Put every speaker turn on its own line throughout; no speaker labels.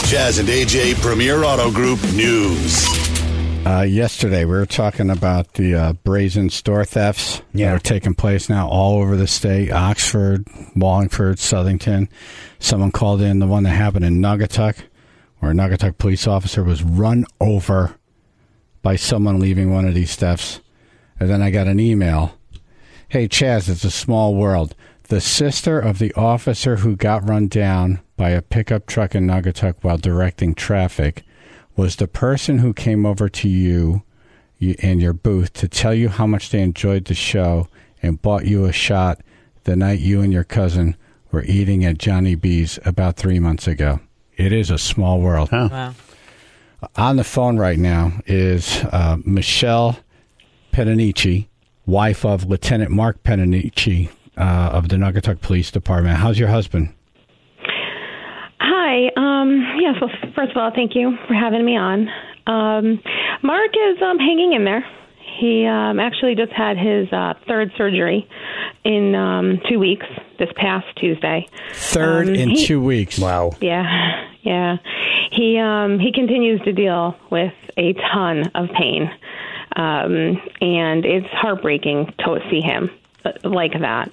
Jazz and AJ Premier Auto Group News.
Yesterday, we were talking about the brazen store thefts that are taking place now all over the state. Oxford, Wallingford, Southington. Someone called in the one that happened in Naugatuck, where a Naugatuck police officer was run over by someone leaving one of these thefts. And then I got an email. Hey, Chaz, it's a small world. The sister of the officer who got run down by a pickup truck in Naugatuck while directing traffic was the person who came over to you in your booth to tell you how much they enjoyed the show and bought you a shot the night you and your cousin were eating at Johnny B's about 3 months ago. It is a small world.
Huh.
Wow.
On the phone right now is Michelle Pedanici, wife of Lieutenant Mark Pedanici of the Naugatuck Police Department. How's your husband?
Hi. Yes, well, first of all, thank you for having me on. Mark is hanging in there. He actually just had his third surgery in 2 weeks, this past Tuesday.
Third in 2 weeks.
Wow.
Yeah. He continues to deal with a ton of pain, and it's heartbreaking to see him like that.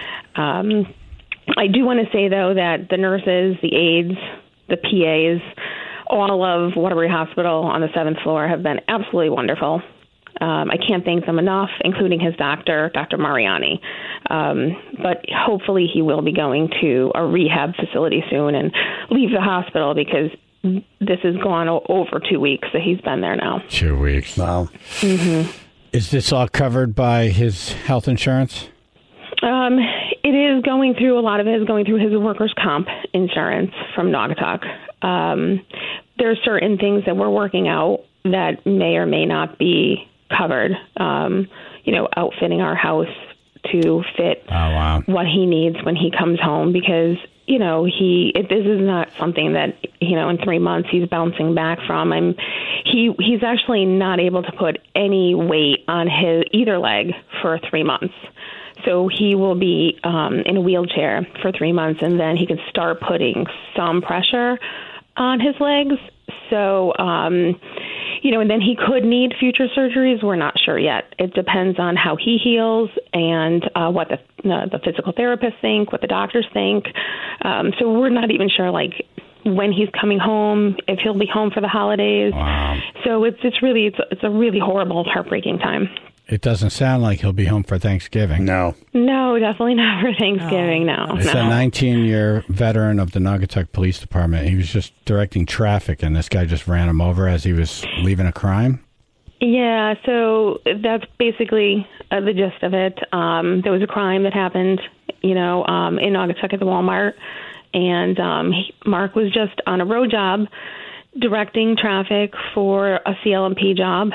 I do want to say, though, that the nurses, the aides, the PAs, all of Waterbury Hospital on the 7th floor have been absolutely wonderful. I can't thank them enough, including his doctor, Dr. Mariani. But hopefully he will be going to a rehab facility soon and leave the hospital because this has gone over 2 weeks that he's been there now.
2 weeks.
Wow.
Mm-hmm.
Is this all covered by his health insurance?
It is going through, a lot of it is going through his workers' comp insurance from Naugatuck. There are certain things that we're working out that may or may not be covered. Outfitting our house to fit what he needs when he comes home because, this is not something that, in 3 months he's bouncing back from. He's actually not able to put any weight on his either leg for 3 months. So he will be in a wheelchair for 3 months, and then he can start putting some pressure on his legs. So, and then he could need future surgeries. We're not sure yet. It depends on how he heals and what the physical therapists think, what the doctors think. So we're not even sure, when he's coming home, if he'll be home for the holidays.
Wow. So
it's a really horrible, heartbreaking time.
It doesn't sound like he'll be home for Thanksgiving.
No,
definitely not for Thanksgiving, no.
It's a 19-year veteran of the Naugatuck Police Department. He was just directing traffic, and this guy just ran him over as he was leaving a crime?
Yeah, so that's basically the gist of it. There was a crime that happened, in Naugatuck at the Walmart, and Mark was just on a road job directing traffic for a CLMP job.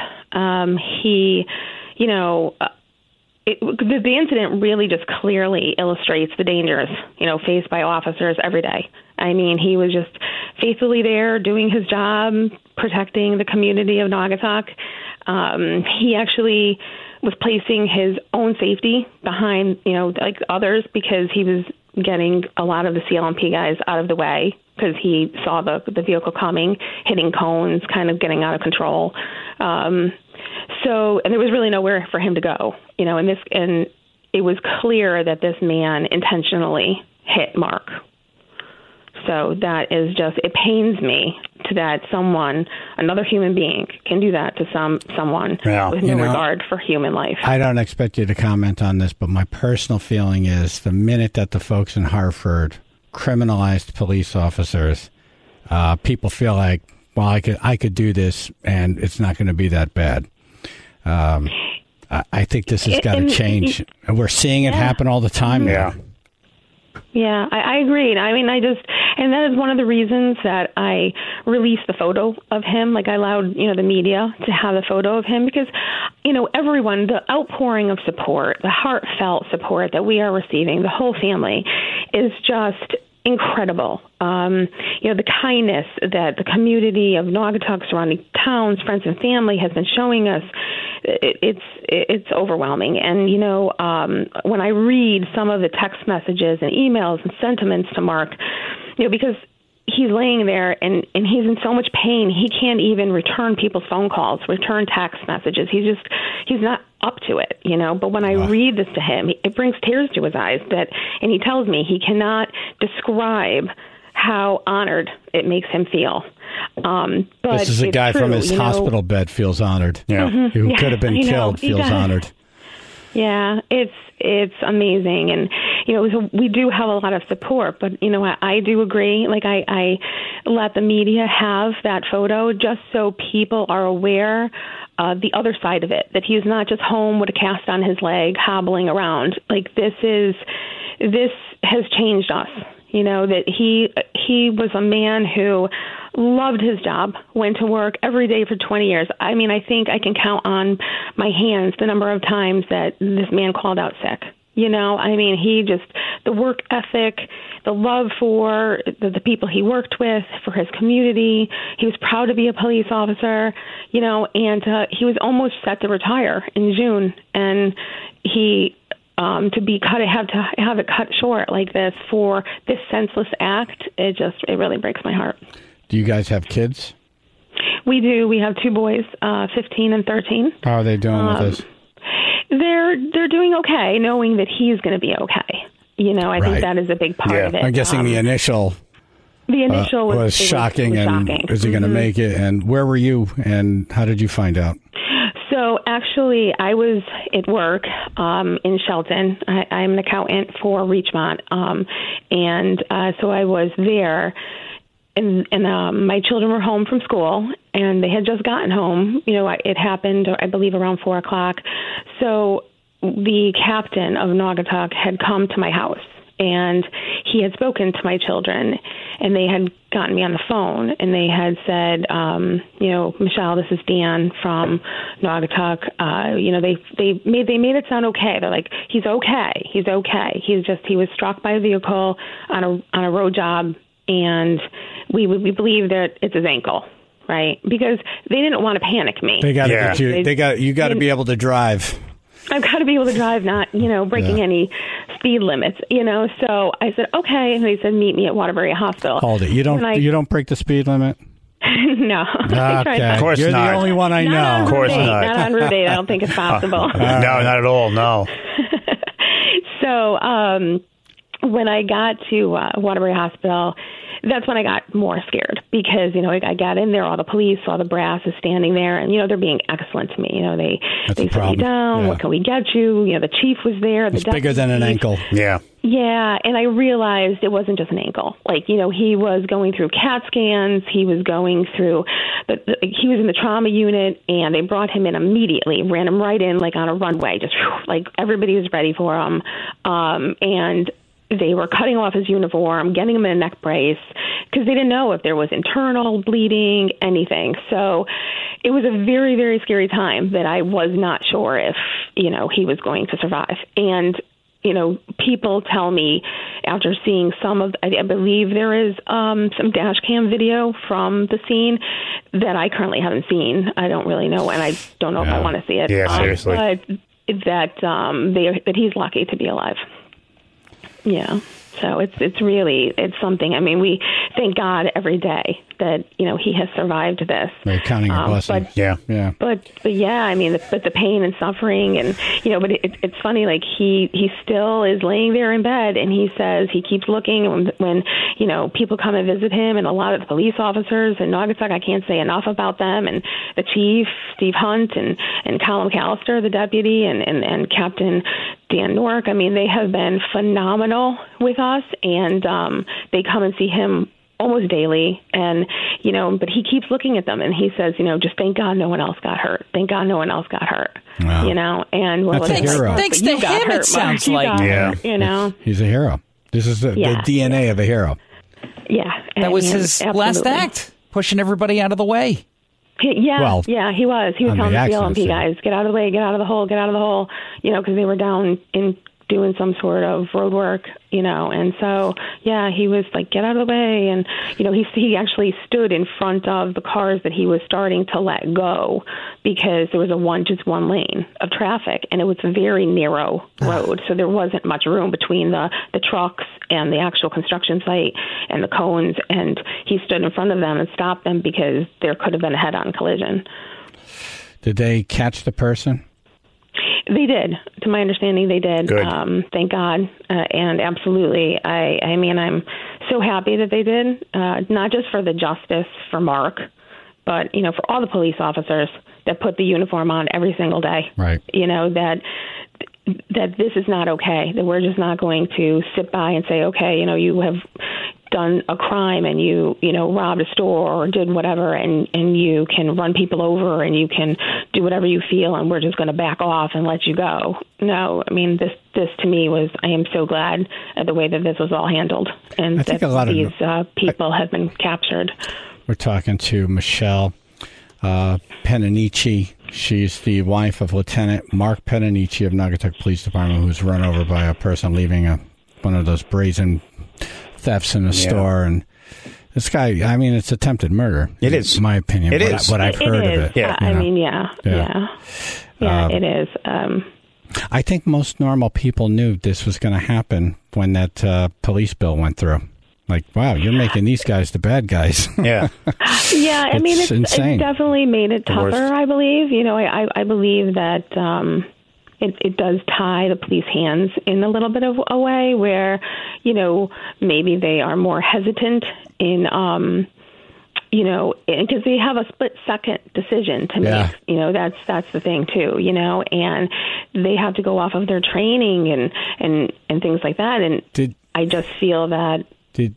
The incident really just clearly illustrates the dangers, faced by officers every day. I mean, he was just faithfully there doing his job, protecting the community of Naugatuck. He actually was placing his own safety behind, others because he was getting a lot of the CLMP guys out of the way because he saw the vehicle coming, hitting cones, kind of getting out of control. And there was really nowhere for him to go, and it was clear that this man intentionally hit Mark. So that is it pains me that another human being can do that to someone with no regard for human life.
I don't expect you to comment on this, but my personal feeling is the minute that the folks in Hartford criminalized police officers, people feel like, well, I could do this and it's not going to be that bad. I think this has got to change. We're seeing it happen all the time now.
Yeah, I agreed. I mean, and that is one of the reasons that I released the photo of him. I allowed, the media to have the photo of him because, everyone, the outpouring of support, the heartfelt support that we are receiving, the whole family, is just incredible. The kindness that the community of Naugatuck, surrounding towns, friends and family has been showing us, it's overwhelming. And, when I read some of the text messages and emails and sentiments to Mark, because he's laying there and he's in so much pain he can't even return people's phone calls, return text messages. He's not up to it, But when I read this to him, it brings tears to his eyes and he tells me he cannot describe how honored it makes him feel. But
this is a guy from his hospital bed feels honored.
Yeah.
Mm-hmm.
Who could have been killed feels honored.
Yeah, it's amazing. And, so we do have a lot of support, but, I do agree. Like, I let the media have that photo just so people are aware the other side of it, that he's not just home with a cast on his leg, hobbling around. Like, this has changed us. That he was a man who loved his job, went to work every day for 20 years. I mean, I think I can count on my hands the number of times that this man called out sick. I mean, the work ethic, the love for the people he worked with, for his community. He was proud to be a police officer, and he was almost set to retire in June. And he... have to have it cut short like this for this senseless act, it really breaks my heart.
Do you guys have kids?
We do. We have two boys, 15 and 13.
How are they doing with this?
They're doing okay, knowing that he's going to be okay. I think that is a big part of it.
I'm guessing the initial was shocking. Is he going to make it? And where were you? And how did you find out?
So actually, I was at work in Shelton. I'm an accountant for Reachmont, and so I was there. And my children were home from school, and they had just gotten home. It happened, I believe, around 4:00. So the captain of Naugatuck had come to my house, and he had spoken to my children, and they had gotten me on the phone, and they had said, Michelle, this is Dan from Naugatuck. They made it sound okay. They're like, he's okay. He was struck by a vehicle on a road job, and we believe that it's his ankle, right? Because they didn't want to panic me.
They got to get you. You got to be able to drive.
I've got to be able to drive, not, breaking any speed limits, So I said, okay. And they said, meet me at Waterbury Hospital.
Hold it. You don't break the speed limit?
No.
Okay.
Of course
You're
not.
the only one I know.
Of course not.
Not on Route 8. I don't think it's possible.
No, not at all. No.
So when I got to Waterbury Hospital, that's when I got more scared because, I got in there, all the police, all the brass is standing there, and, they're being excellent to me. They sit me down. Yeah. What can we get you? The chief was there.
It's bigger than an ankle.
Yeah.
Yeah, and I realized it wasn't just an ankle. Like, he was going through CAT scans. He was going through, he was in the trauma unit, and they brought him in immediately, ran him right in, like on a runway, just like everybody was ready for him. And they were cutting off his uniform, getting him in a neck brace, because they didn't know if there was internal bleeding, anything. So it was a very, very scary time that I was not sure if, he was going to survive. And, people tell me after seeing I believe there is some dash cam video from the scene that I currently haven't seen. I don't really know, and I don't know if I want to see it.
Yeah, seriously.
But that he's lucky to be alive. Yeah. So it's something. I mean, we thank God every day that, he has survived this.
We're counting our blessings.
But yeah, I mean, the pain and suffering and, but it's funny, like he still is laying there in bed and he says he keeps looking when people come and visit him, and a lot of the police officers in Naugatuck, I can't say enough about them, and the chief, Steve Hunt, and Colin McAllister, the deputy, and Captain Dan Nork. I mean, they have been phenomenal with us, and they come and see him almost daily, and but he keeps looking at them and he says, just thank God no one else got hurt. Thank God no one else got hurt.
Wow.
And
that's a hero.
Thanks to him, it sounds like.
He's a hero. This is the DNA of a hero.
Yeah,
that was his last act, pushing everybody out of the way.
He was. He was telling the LMP guys, get out of the way, get out of the hole, because they were down in doing some sort of road work, and so, yeah, he was like, get out of the way. And, he actually stood in front of the cars that he was starting to let go because there was just one lane of traffic, and it was a very narrow road. So there wasn't much room between the trucks and the actual construction site and the cones. And he stood in front of them and stopped them because there could have been a head-on collision.
Did they catch the person?
They did. To my understanding, they did.
Good.
Thank God. And absolutely. I mean, I'm so happy that they did, not just for the justice for Mark, but, for all the police officers that put the uniform on every single day.
Right.
That this is not okay, that we're just not going to sit by and say, okay, you have done a crime and you robbed a store or did whatever, and you can run people over and you can do whatever you feel, and we're just going to back off and let you go. No, I mean, this to me I am so glad at the way that this was all handled, and
I think
that
a lot
these people have been captured.
We're talking to Michelle Penanici. She's the wife of Lieutenant Mark Penanici of Naugatuck Police Department, who was run over by a person leaving one of those brazen thefts in a store. And this guy, I mean, it's attempted murder.
It is.
In my opinion.
It is.
What I've heard of it.
Yeah.
I mean, yeah, it is.
I think most normal people knew this was going to happen when that police bill went through. Like, wow, you're making these guys the bad guys.
Yeah.
Yeah, I mean, it's
insane.
It's definitely made it tougher, I believe. I believe that it does tie the police hands in a little bit of a way where, maybe they are more hesitant in, because they have a split-second decision to make. That's the thing, too, and they have to go off of their training and things like that. And I just feel that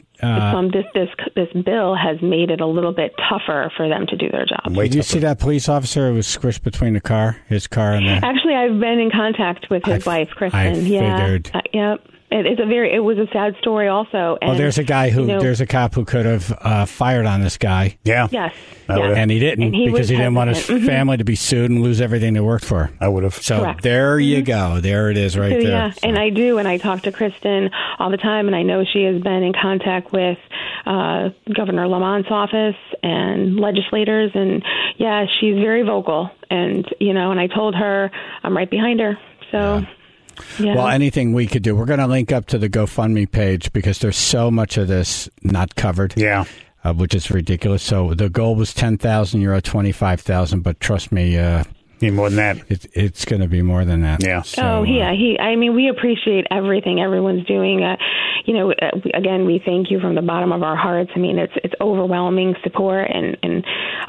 this bill has made it a little bit tougher for them to do their job.
Did you see that police officer who was squished between his car and the...
Actually, I've been in contact with his wife, Kristen.
I figured.
Yep. It was a sad story also. And,
there's a guy there's a cop who could have fired on this guy.
Yeah.
Yes.
And he didn't because he didn't want his family to be sued and lose everything they worked for.
I would have.
So
Correct.
There you go. There it is right there.
Yeah,
So.
and I do, and I talk to Kristen all the time, and I know she has been in contact with Governor Lamont's office and legislators, and yeah, she's very vocal, and and I told her I'm right behind her. So. Yeah.
Well, anything we could do. We're going to link up to the GoFundMe page because there's so much of this not covered.
Yeah.
Which is ridiculous. So the goal was 10,000. You're at 25,000. But trust me,
need more than that.
It's going to be more than that.
Yeah.
So,
I mean, we appreciate everything everyone's doing. Again, we thank you from the bottom of our hearts. I mean, it's overwhelming support, and then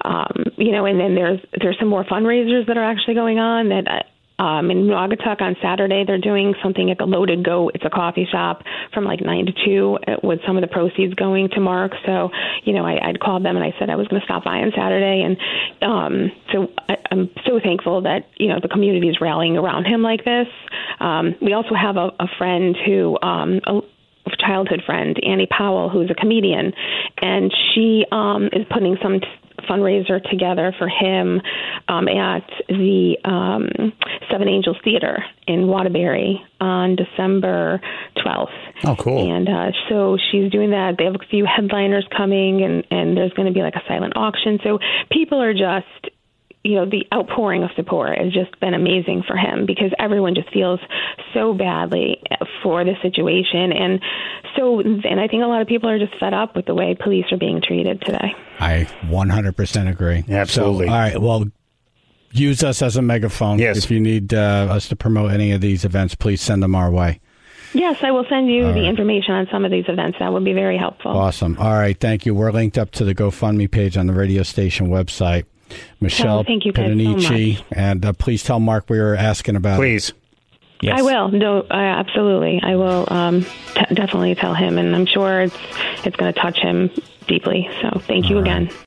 there's some more fundraisers that are actually going on that. In Naugatuck on Saturday, they're doing something at the Loaded Goat. It's a coffee shop from like 9 to 2 with some of the proceeds going to Mark. So, I'd called them and I said I was going to stop by on Saturday. And so I'm so thankful that, the community is rallying around him like this. We also have a friend who, a childhood friend, Annie Powell, who's a comedian, and she is putting some fundraiser together for him at the Seven Angels Theater in Waterbury on December 12th.
Oh, cool.
And so she's doing that. They have a few headliners coming, and there's going to be like a silent auction. So people are just, the outpouring of support has just been amazing for him because everyone just feels so badly for the situation. And I think a lot of people are just fed up with the way police are being treated today.
I 100% agree.
Absolutely.
So, all right. Well, use us as a megaphone.
Yes.
If you need us to promote any of these events, please send them our way.
Yes, I will send you the information on some of these events. That would be very helpful.
Awesome. All right. Thank you. We're linked up to the GoFundMe page on the radio station website. Michelle
thank you guys
Penanici,
so much.
And please tell Mark we were asking about
Please.
it. Yes.
I will. No, absolutely. I will definitely tell him, and I'm sure it's going to touch him deeply. So thank you again.